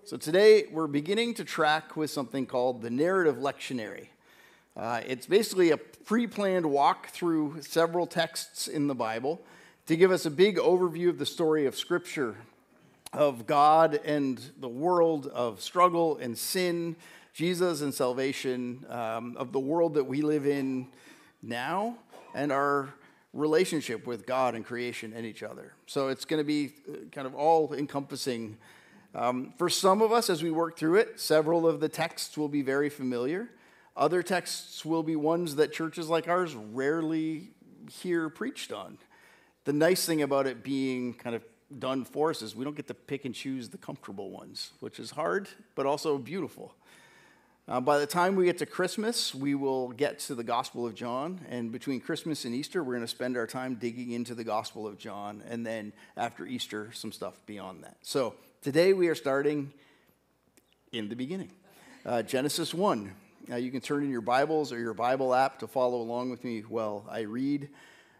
So today we're beginning to track with something called the narrative lectionary. It's basically a pre-planned walk through several texts in the Bible to give us a big overview of the story of Scripture, of God and the world, of struggle and sin, Jesus and salvation, of the world that we live in now, and our relationship with God and creation and each other. So it's going to be kind of all-encompassing. For some of us, as we work through it, several of the texts will be very familiar. Other texts will be ones that churches like ours rarely hear preached on. The nice thing about it being kind of done for us is we don't get to pick and choose the comfortable ones, which is hard, but also beautiful. By the time we get to Christmas, we will get to the Gospel of John, and between Christmas and Easter, we're going to spend our time digging into the Gospel of John, and then after Easter, some stuff beyond that. So today we are starting in the beginning, Genesis 1. You can turn in your Bibles or your Bible app to follow along with me while I read.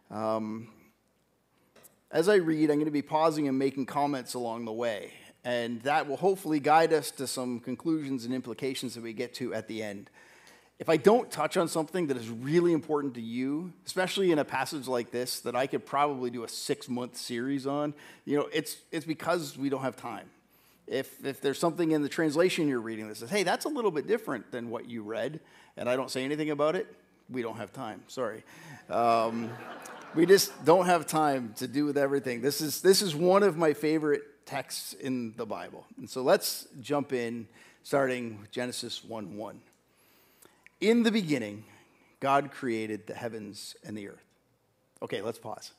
As I read, I'm going to be pausing and making comments along the way. And that will hopefully guide us to some conclusions and implications that we get to at the end. If I don't touch on something that is really important to you, especially in a passage like this that I could probably do a 6-month series on, it's because we don't have time. If there's something in the translation you're reading that says, hey, that's a little bit different than what you read, and I don't say anything about it, we don't have time. Sorry. We just don't have time to do with everything. This is one of my favorite texts in the Bible. And so let's jump in, starting with Genesis 1:1. In the beginning, God created the heavens and the earth. Okay, let's pause.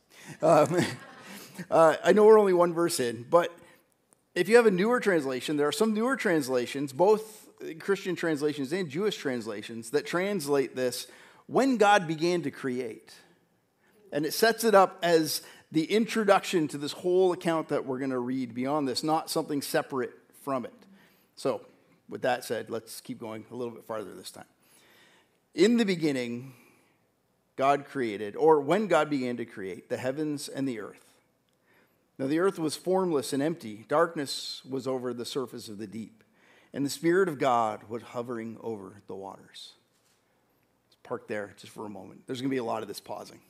I know we're only one verse in, but if you have a newer translation, there are some newer translations, both Christian translations and Jewish translations, that translate this, when God began to create. And it sets it up as the introduction to this whole account that we're going to read beyond this, not something separate from it. So, with that said, let's keep going a little bit farther this time. In the beginning, God created, or when God began to create, the heavens and the earth. Now the earth was formless and empty. Darkness was over the surface of the deep, and the Spirit of God was hovering over the waters. Let's park there just for a moment. There's going to be a lot of this pausing.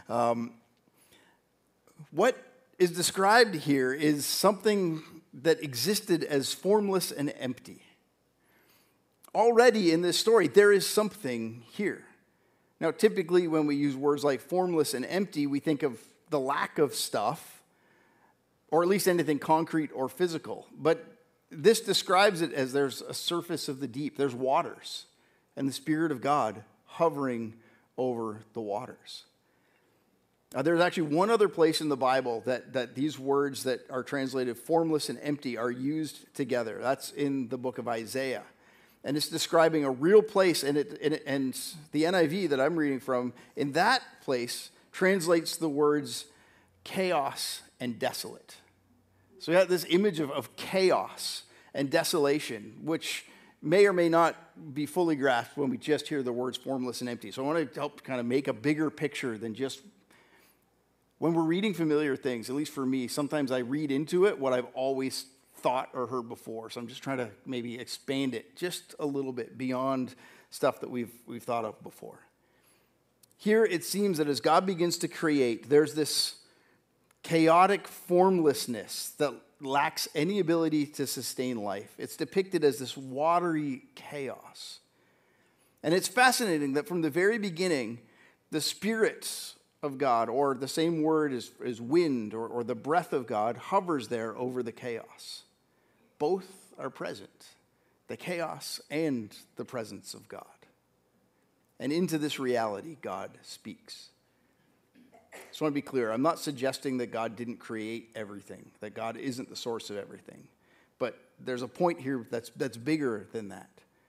What is described here is something that existed as formless and empty. Already in this story, there is something here. Now, typically when we use words like formless and empty, we think of the lack of stuff, or at least anything concrete or physical. But this describes it as there's a surface of the deep, there's waters, and the Spirit of God hovering over the waters. There's actually one other place in the Bible that these words that are translated formless and empty are used together. That's in the book of Isaiah. And it's describing a real place, and the NIV that I'm reading from, in that place, translates the words chaos and desolate. So we have this image of chaos and desolation, which may or may not be fully grasped when we just hear the words formless and empty. So I want to help kind of make a bigger picture than just when we're reading familiar things, at least for me, sometimes I read into it what I've always thought or heard before. So I'm just trying to maybe expand it just a little bit beyond stuff that we've thought of before. Here it seems that as God begins to create, there's this chaotic formlessness that lacks any ability to sustain life. It's depicted as this watery chaos. And it's fascinating that from the very beginning, the Spirit of God, or the same word as wind, or the breath of God, hovers there over the chaos. Both are present, the chaos and the presence of God. And into this reality, God speaks. So I want to be clear, I'm not suggesting that God didn't create everything, that God isn't the source of everything. But there's a point here that's bigger than that.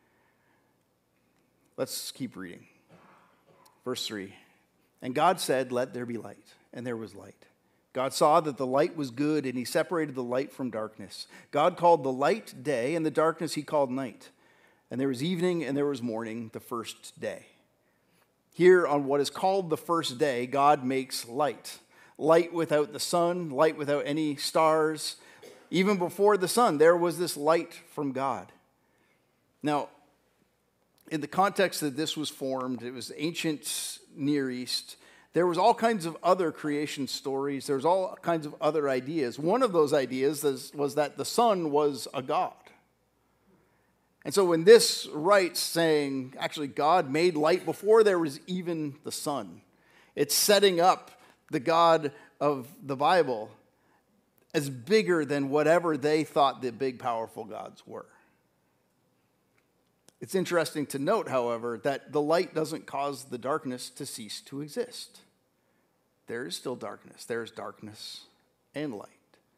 Let's keep reading. Verse 3. And God said, let there be light. And there was light. God saw that the light was good, and he separated the light from darkness. God called the light day, and the darkness he called night. And there was evening, and there was morning, the first day. Here on what is called the first day, God makes light. Light without the sun, light without any stars, Even before the sun, there was this light from God. Now, in the context that this was formed, it was ancient Near East. There was all kinds of other creation stories. There was all kinds of other ideas. One of those ideas was that the sun was a god. And so when this writes saying, actually, God made light before there was even the sun, it's setting up the God of the Bible as bigger than whatever they thought the big, powerful gods were. It's interesting to note, however, that the light doesn't cause the darkness to cease to exist. There is still darkness. There is darkness and light.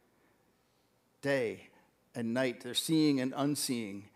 Day and night, they're seeing and unseeing.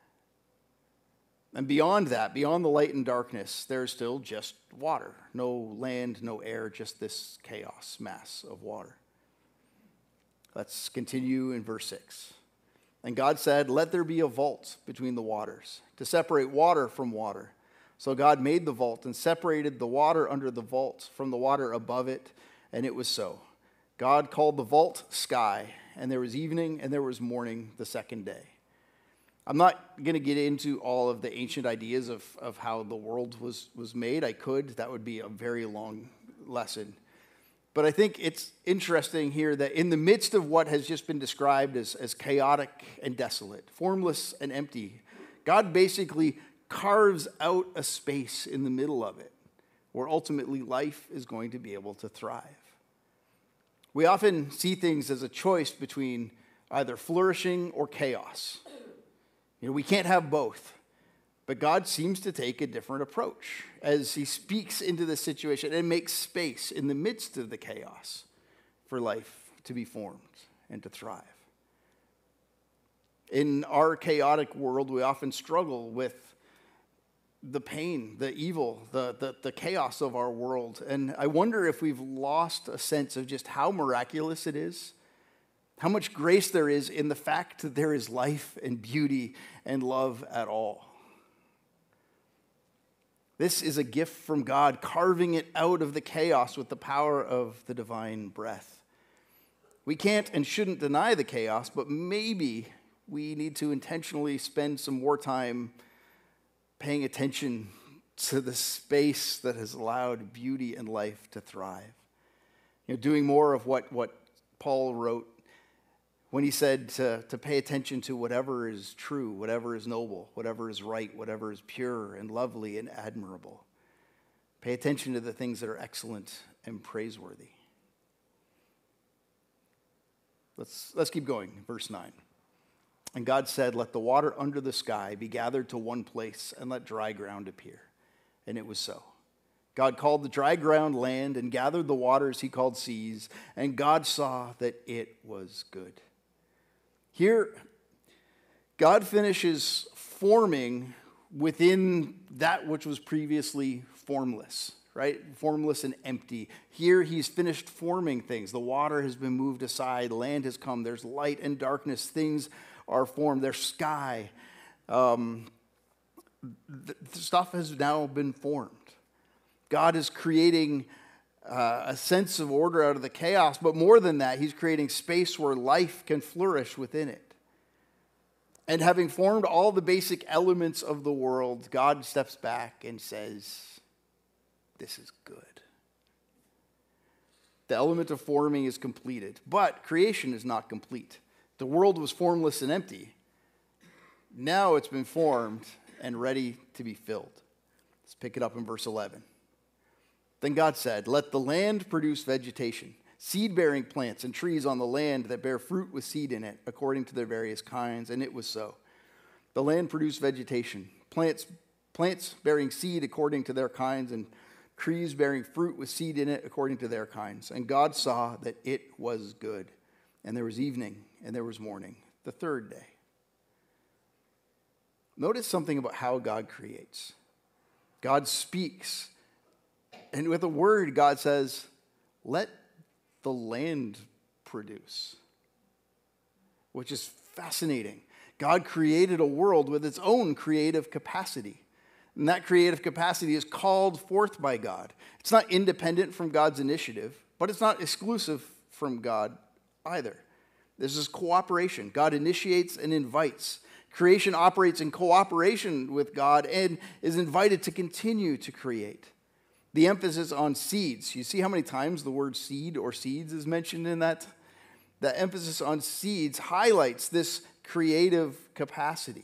And beyond that, beyond the light and darkness, there's still just water. No land, no air, just this chaos mass of water. Let's continue in verse 6. And God said, "Let there be a vault between the waters, to separate water from water." So God made the vault and separated the water under the vault from the water above it, and it was so. God called the vault sky, and there was evening and there was morning the second day. I'm not going to get into all of the ancient ideas of how the world was made. I could. That would be a very long lesson. But I think it's interesting here that in the midst of what has just been described as chaotic and desolate, formless and empty, God basically carves out a space in the middle of it where ultimately life is going to be able to thrive. We often see things as a choice between either flourishing or chaos. We can't have both. But God seems to take a different approach as he speaks into the situation and makes space in the midst of the chaos for life to be formed and to thrive. In our chaotic world, we often struggle with the pain, the evil, the chaos of our world. And I wonder if we've lost a sense of just how miraculous it is, how much grace there is in the fact that there is life and beauty and love at all. This is a gift from God, carving it out of the chaos with the power of the divine breath. We can't and shouldn't deny the chaos, but maybe we need to intentionally spend some more time paying attention to the space that has allowed beauty and life to thrive. Doing more of what Paul wrote when he said to pay attention to whatever is true, whatever is noble, whatever is right, whatever is pure and lovely and admirable. Pay attention to the things that are excellent and praiseworthy. Let's keep going. Verse 9. And God said, "Let the water under the sky be gathered to one place, and let dry ground appear." And it was so. God called the dry ground land, and gathered the waters he called seas, and God saw that it was good. Here, God finishes forming within that which was previously formless, right? Formless and empty. Here, he's finished forming things. The water has been moved aside. Land has come. There's light and darkness. Things are formed. There's sky. The stuff has now been formed. God is creating a sense of order out of the chaos, but more than that, he's creating space where life can flourish within it. And having formed all the basic elements of the world, God steps back and says, "This is good." The element of forming is completed, but creation is not complete. The world was formless and empty. Now it's been formed and ready to be filled. Let's pick it up in verse 11. Then God said, "Let the land produce vegetation, seed-bearing plants and trees on the land that bear fruit with seed in it, according to their various kinds." And it was so. The land produced vegetation, plants bearing seed according to their kinds, and trees bearing fruit with seed in it according to their kinds. And God saw that it was good. And there was evening and there was morning, the third day. Notice something about how God creates. God speaks. And with a word, God says, "Let the land produce," which is fascinating. God created a world with its own creative capacity. And that creative capacity is called forth by God. It's not independent from God's initiative, but it's not exclusive from God either. This is cooperation. God initiates and invites. Creation operates in cooperation with God and is invited to continue to create. The emphasis on seeds. You see how many times the word seed or seeds is mentioned in that? The emphasis on seeds highlights this creative capacity.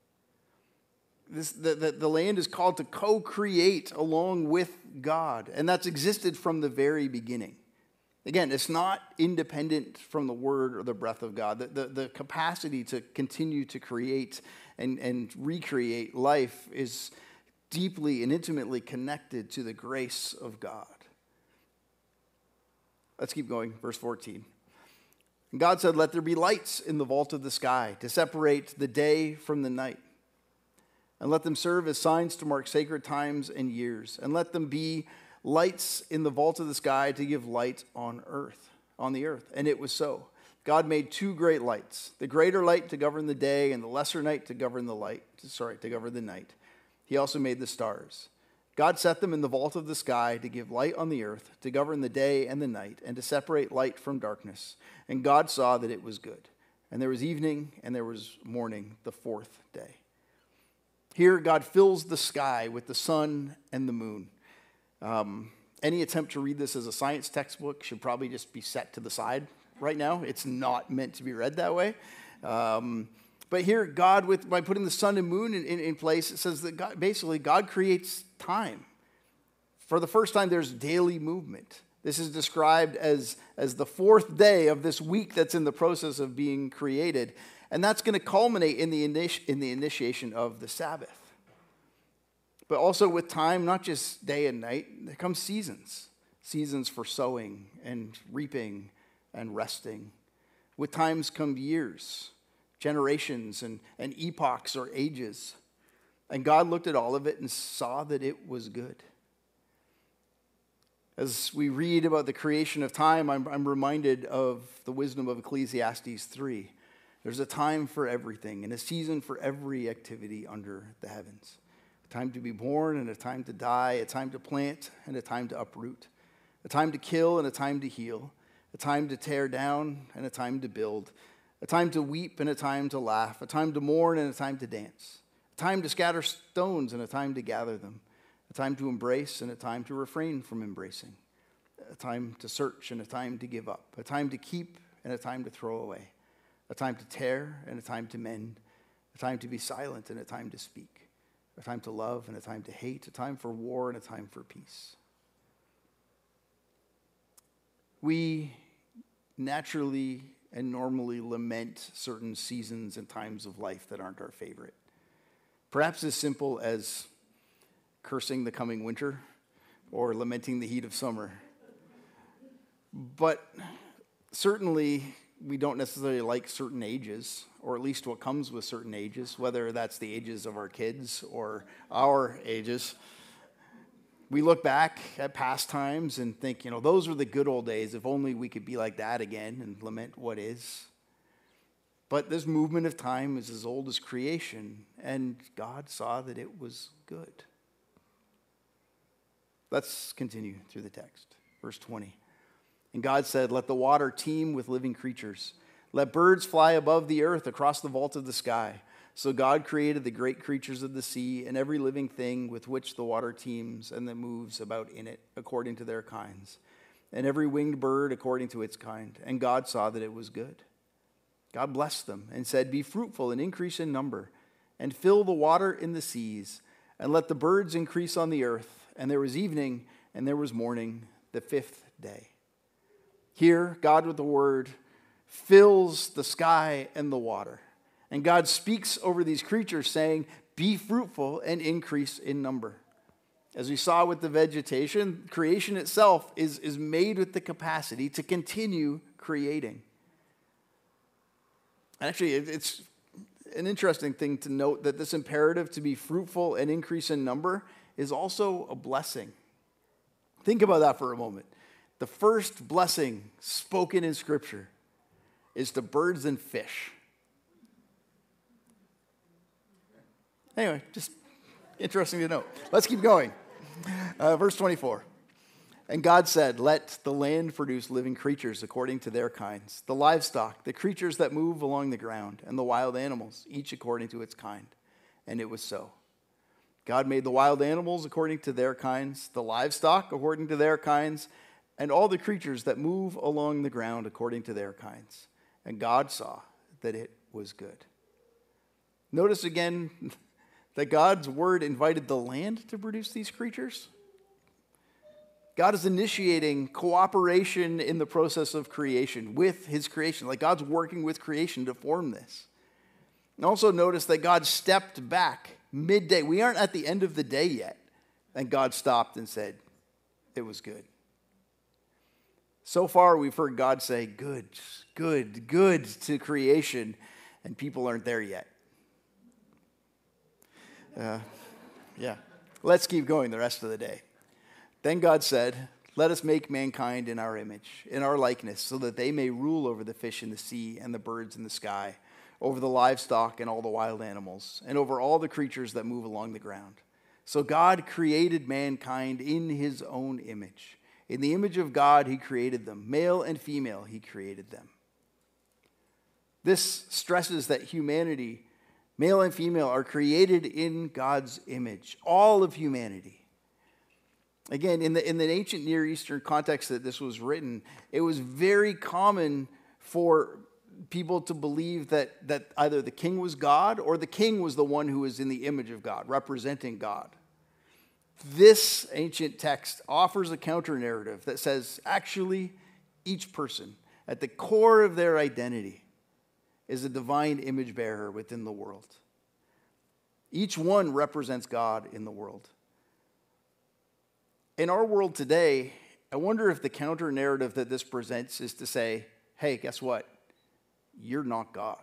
The land is called to co-create along with God, and that's existed from the very beginning. Again, it's not independent from the word or the breath of God. The capacity to continue to create and recreate life is deeply and intimately connected to the grace of God. Let's keep going, verse 14. And God said, "Let there be lights in the vault of the sky to separate the day from the night. And let them serve as signs to mark sacred times and years. And let them be lights in the vault of the sky to give light on the earth. And it was so. God made two great lights, the greater light to govern the day and the lesser night to govern the night. He also made the stars. God set them in the vault of the sky to give light on the earth, to govern the day and the night, and to separate light from darkness. And God saw that it was good. And there was evening and there was morning, the fourth day." Here, God fills the sky with the sun and the moon. Any attempt to read this as a science textbook should probably just be set to the side right now. It's not meant to be read that way. But here, God, by putting the sun and moon in place, it says that God creates time. For the first time, there's daily movement. This is described as the fourth day of this week that's in the process of being created. And that's going to culminate in the initiation of the Sabbath. But also with time, not just day and night, there come seasons. Seasons for sowing and reaping and resting. With times come years, generations, and epochs or ages. And God looked at all of it and saw that it was good. As we read about the creation of time, I'm reminded of the wisdom of Ecclesiastes 3. There's a time for everything and a season for every activity under the heavens. A time to be born and a time to die, a time to plant and a time to uproot, a time to kill and a time to heal, a time to tear down and a time to build, a time to weep and a time to laugh, a time to mourn and a time to dance, a time to scatter stones and a time to gather them, a time to embrace and a time to refrain from embracing, a time to search and a time to give up, a time to keep and a time to throw away, a time to tear and a time to mend, a time to be silent and a time to speak, a time to love and a time to hate, a time for war and a time for peace. We naturally and normally lament certain seasons and times of life that aren't our favorite. Perhaps as simple as cursing the coming winter or lamenting the heat of summer. But certainly we don't necessarily like certain ages, or at least what comes with certain ages, whether that's the ages of our kids or our ages. We look back at past times and think, those were the good old days. If only we could be like that again, and lament what is. But this movement of time is as old as creation, and God saw that it was good. Let's continue through the text. Verse 20. And God said, "Let the water teem with living creatures. Let birds fly above the earth across the vault of the sky." So God created the great creatures of the sea and every living thing with which the water teems and that moves about in it according to their kinds, and every winged bird according to its kind. And God saw that it was good. God blessed them and said, "Be fruitful and increase in number, and fill the water in the seas, and let the birds increase on the earth." And there was evening and there was morning, the fifth day. Here, God with the word fills the sky and the water. And God speaks over these creatures saying, "Be fruitful and increase in number." As we saw with the vegetation, creation itself is made with the capacity to continue creating. Actually, it's an interesting thing to note that this imperative to be fruitful and increase in number is also a blessing. Think about that for a moment. The first blessing spoken in Scripture is to birds and fish. Anyway, just interesting to note. Let's keep going. Verse 24. And God said, let the land produce living creatures according to their kinds, the livestock, the creatures that move along the ground, and the wild animals, each according to its kind. And it was so. God made the wild animals according to their kinds, the livestock according to their kinds, and all the creatures that move along the ground according to their kinds. And God saw that it was good. Notice again that God's word invited the land to produce these creatures. God is initiating cooperation in the process of creation with his creation. Like God's working with creation to form this. And also notice that God stepped back midday. We aren't at the end of the day yet. And God stopped and said, it was good. So far, we've heard God say, good, good, good to creation, and people aren't there yet. Let's keep going the rest of the day. Then God said, let us make mankind in our image, in our likeness, so that they may rule over the fish in the sea and the birds in the sky, over the livestock and all the wild animals, and over all the creatures that move along the ground. So God created mankind in his own image. In the image of God, he created them. Male and female, he created them. This stresses that humanity, male and female, are created in God's image. All of humanity. Again, in the ancient Near Eastern context that this was written, it was very common for people to believe that either the king was God or the king was the one who was in the image of God, representing God. This ancient text offers a counter-narrative that says, actually, each person, at the core of their identity, is a divine image bearer within the world. Each one represents God in the world. In our world today, I wonder if the counter-narrative that this presents is to say, hey, guess what? You're not God.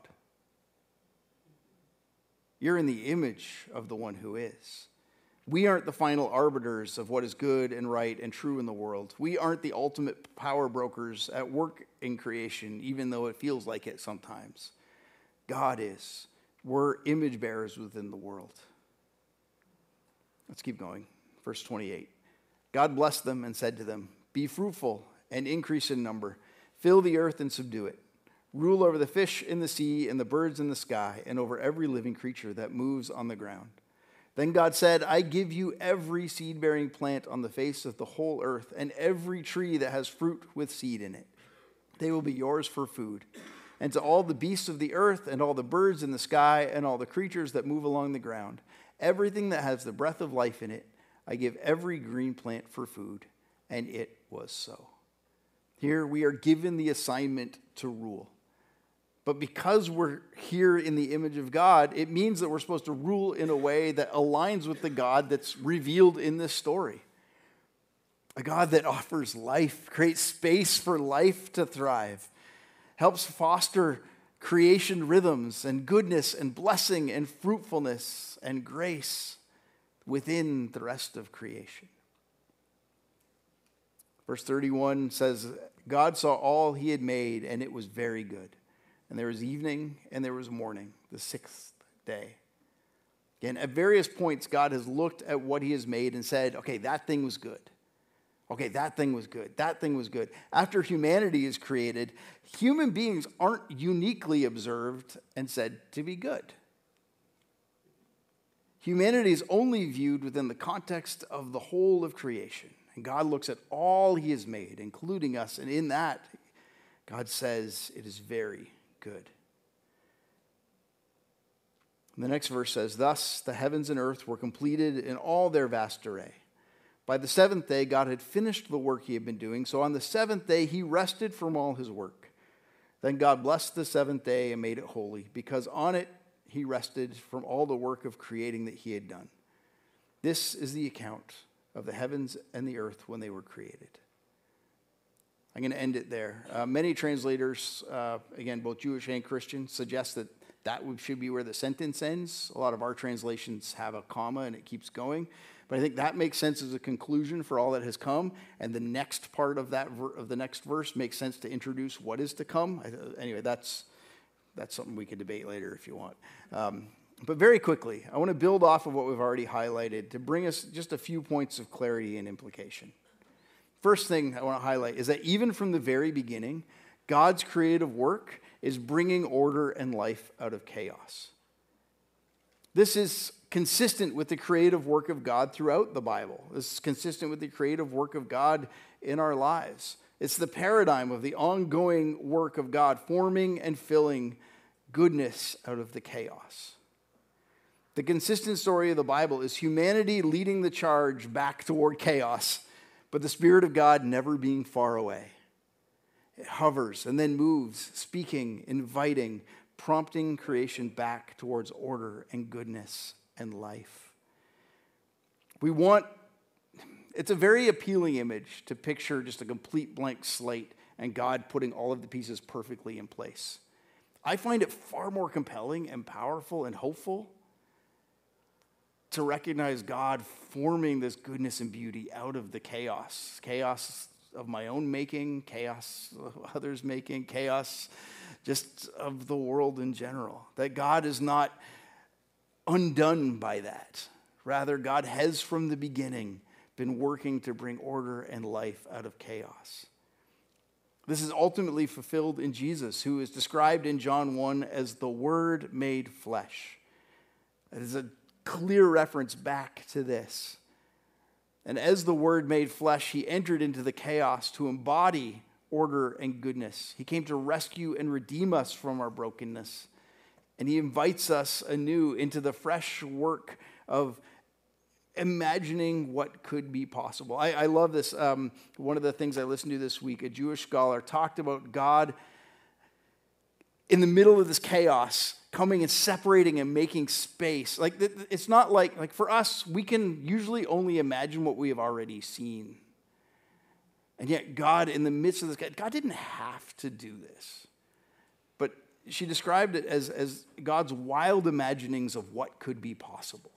You're in the image of the one who is. We aren't the final arbiters of what is good and right and true in the world. We aren't the ultimate power brokers at work in creation, even though it feels like it sometimes. God is. We're image bearers within the world. Let's keep going. Verse 28. God blessed them and said to them, be fruitful and increase in number. Fill the earth and subdue it. Rule over the fish in the sea and the birds in the sky and over every living creature that moves on the ground. Then God said, I give you every seed-bearing plant on the face of the whole earth and every tree that has fruit with seed in it. They will be yours for food. And to all the beasts of the earth and all the birds in the sky and all the creatures that move along the ground, everything that has the breath of life in it, I give every green plant for food. And it was so. Here we are given the assignment to rule. But because we're here in the image of God, it means that we're supposed to rule in a way that aligns with the God that's revealed in this story. A God that offers life, creates space for life to thrive, helps foster creation rhythms and goodness and blessing and fruitfulness and grace within the rest of creation. Verse 31 says, God saw all he had made, and it was very good. And there was evening and there was morning, the sixth day. Again, at various points, God has looked at what he has made and said, okay, that thing was good. Okay, that thing was good. That thing was good. After humanity is created, human beings aren't uniquely observed and said to be good. Humanity is only viewed within the context of the whole of creation. And God looks at all he has made, including us. And in that, God says it is very good. And the next verse says, thus the heavens and earth were completed in all their vast array. By the seventh day, God had finished the work he had been doing. So on the seventh day, he rested from all his work. Then God blessed the seventh day and made it holy, because on it he rested from all the work of creating that he had done. This is the account of the heavens and the earth when they were created. I'm going to end it there. Many translators, again, both Jewish and Christian, suggest that should be where the sentence ends. A lot of our translations have a comma and it keeps going. But I think that makes sense as a conclusion for all that has come. And the next part of that of the next verse makes sense to introduce what is to come. Anyway, that's something we could debate later if you want. But very quickly, I want to build off of what we've already highlighted to bring us just a few points of clarity and implication. first thing I want to highlight is that even from the very beginning, God's creative work is bringing order and life out of chaos. This is consistent with the creative work of God throughout the Bible. This is consistent with the creative work of God in our lives. It's the paradigm of the ongoing work of God, forming and filling goodness out of the chaos. The consistent story of the Bible is humanity leading the charge back toward chaos, but the Spirit of God never being far away. It hovers and then moves, speaking, inviting, prompting creation back towards order and goodness and life. It's a very appealing image to picture just a complete blank slate and God putting all of the pieces perfectly in place. I find it far more compelling and powerful and hopeful to recognize God forming this goodness and beauty out of the chaos of my own making, chaos of others' making, chaos just of the world in general. That God is not undone by that. Rather, God has from the beginning been working to bring order and life out of chaos. This is ultimately fulfilled in Jesus, who is described in John 1 as the Word made flesh. It is a clear reference back to this. And as the Word made flesh, he entered into the chaos to embody order and goodness. He came to rescue and redeem us from our brokenness. And he invites us anew into the fresh work of imagining what could be possible. I love this. One of the things I listened to this week, a Jewish scholar talked about God in the middle of this chaos, coming and separating and making space. Like, it's not like for us, we can usually only imagine what we have already seen. And yet God, in the midst of this, God didn't have to do this. But she described it as God's wild imaginings of what could be possible.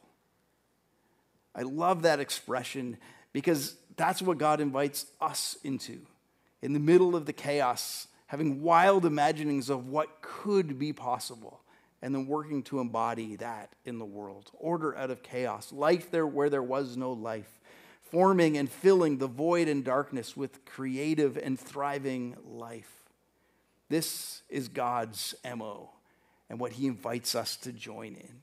I love that expression because that's what God invites us into. In the middle of the chaos, having wild imaginings of what could be possible, and then working to embody that in the world. Order out of chaos, life there where there was no life, forming and filling the void and darkness with creative and thriving life. This is God's MO and what he invites us to join in.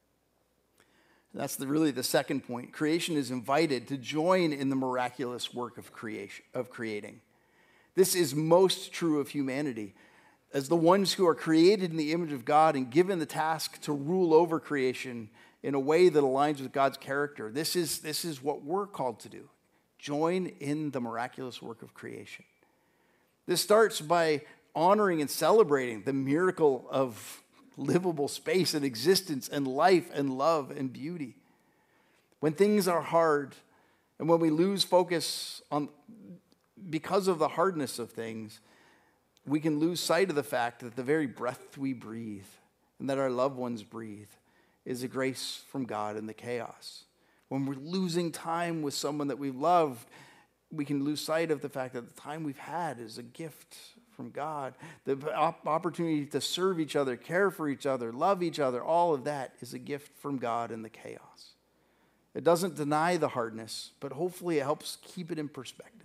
That's really the second point. Creation is invited to join in the miraculous work of creating. This is most true of humanity. As the ones who are created in the image of God and given the task to rule over creation in a way that aligns with God's character, this is what we're called to do. Join in the miraculous work of creation. This starts by honoring and celebrating the miracle of livable space and existence and life and love and beauty. When things are hard and when we lose focus on because of the hardness of things, we can lose sight of the fact that the very breath we breathe and that our loved ones breathe is a grace from God in the chaos. When we're losing time with someone that we've loved, we can lose sight of the fact that the time we've had is a gift from God. The opportunity to serve each other, care for each other, love each other, all of that is a gift from God in the chaos. It doesn't deny the hardness, but hopefully it helps keep it in perspective.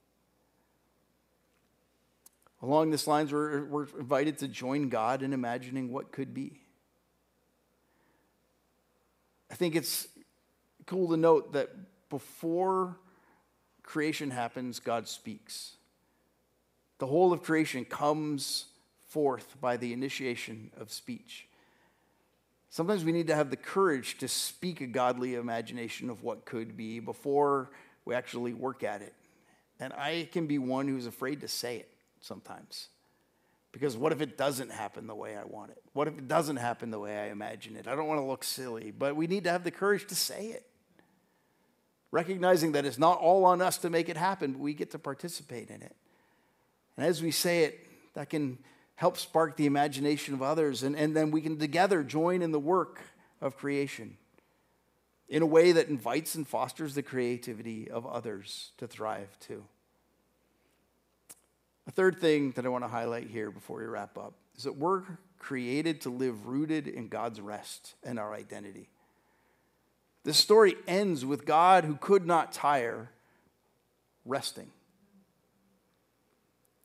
Along these lines, we're invited to join God in imagining what could be. I think it's cool to note that before creation happens, God speaks. The whole of creation comes forth by the initiation of speech. Sometimes we need to have the courage to speak a godly imagination of what could be before we actually work at it. And I can be one who's afraid to say it sometimes. Because what if it doesn't happen the way I want it? What if it doesn't happen the way I imagine it? I don't want to look silly, but we need to have the courage to say it. Recognizing that it's not all on us to make it happen, but we get to participate in it. And as we say it, that can help spark the imagination of others, and then we can together join in the work of creation in a way that invites and fosters the creativity of others to thrive too. A third thing that I want to highlight here before we wrap up is that we're created to live rooted in God's rest and our identity. This story ends with God, who could not tire, resting.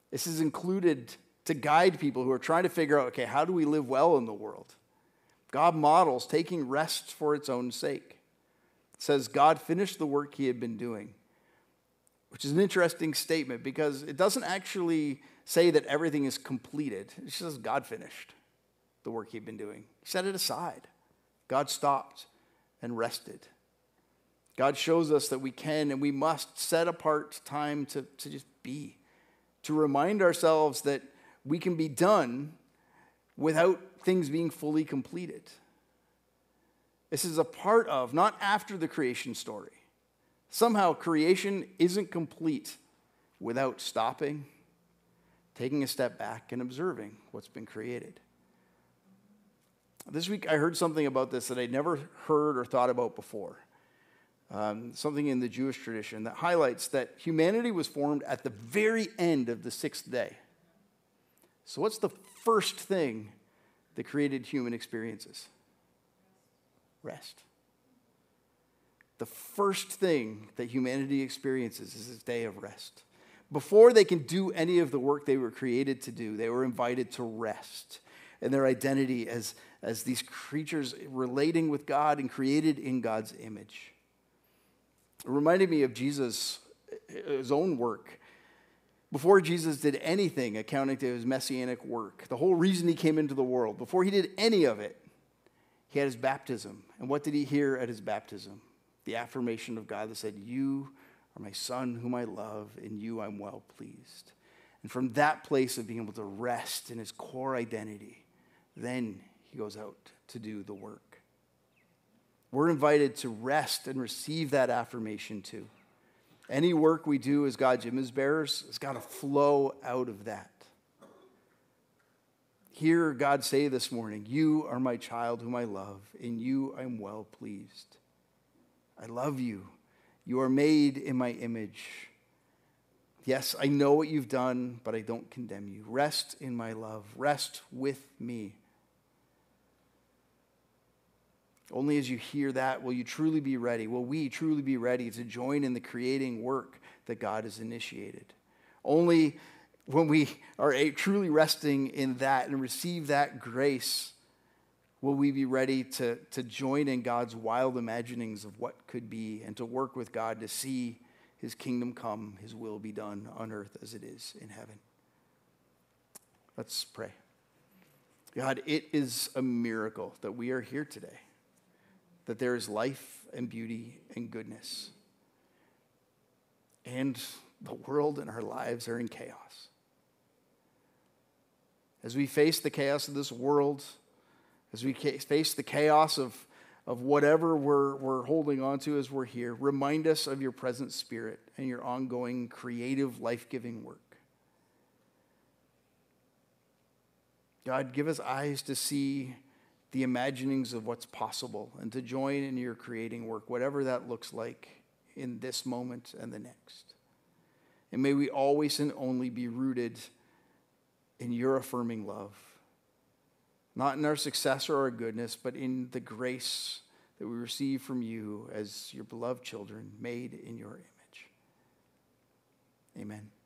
This is included to guide people who are trying to figure out, okay, how do we live well in the world? God models taking rest for its own sake. It says God finished the work he had been doing, which is an interesting statement because it doesn't actually say that everything is completed. It says God finished the work he'd been doing. He set it aside. God stopped and rested. God shows us that we can and we must set apart time to just be, to remind ourselves that we can be done without things being fully completed. This is a part of, not after the creation story. Somehow creation isn't complete without stopping, taking a step back, and observing what's been created. This week I heard something about this that I'd never heard or thought about before. Something in the Jewish tradition that highlights that humanity was formed at the very end of the sixth day. So what's the first thing that created human experiences? Rest. The first thing that humanity experiences is this day of rest. Before they can do any of the work they were created to do, they were invited to rest in their identity as these creatures relating with God and created in God's image. It reminded me of Jesus, his own work. Before Jesus did anything accounting to his messianic work, the whole reason he came into the world, before he did any of it, he had his baptism. And what did he hear at his baptism? The affirmation of God that said, "You are my son whom I love, in you I'm well pleased." And from that place of being able to rest in his core identity, then he goes out to do the work. We're invited to rest and receive that affirmation too. Any work we do as God's image bearers has got to flow out of that. Hear God say this morning, "You are my child whom I love. In you I'm well pleased. I love you. You are made in my image. Yes, I know what you've done, but I don't condemn you. Rest in my love. Rest with me." Only as you hear that will you truly be ready. Will we truly be ready to join in the creating work that God has initiated? Only when we are truly resting in that and receive that grace will we be ready to join in God's wild imaginings of what could be and to work with God to see his kingdom come, his will be done on earth as it is in heaven. Let's pray. God, it is a miracle that we are here today, that there is life and beauty and goodness. And the world and our lives are in chaos. As we face the chaos of this world, as we face the chaos of whatever we're holding on to as we're here, remind us of your present spirit and your ongoing creative, life-giving work. God, give us eyes to see the imaginings of what's possible and to join in your creating work, whatever that looks like in this moment and the next. And may we always and only be rooted in your affirming love, not in our success or our goodness, but in the grace that we receive from you as your beloved children made in your image. Amen.